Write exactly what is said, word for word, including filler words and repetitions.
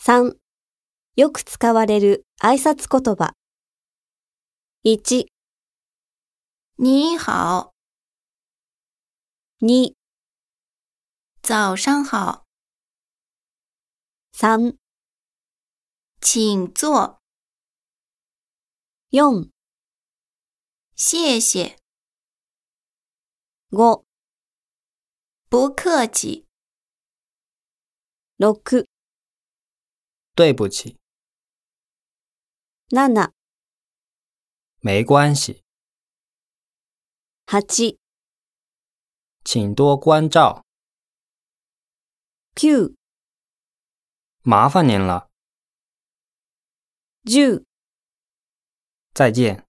さん、よく使われる挨拶言葉。いち、 你好， に、 早上好， さん、 请坐， よん、 谢谢， ご、 不客气， ろく、 对不起， なな、 没关系， はち、 请多关照， きゅう、 麻烦您了， じゅう。 再见。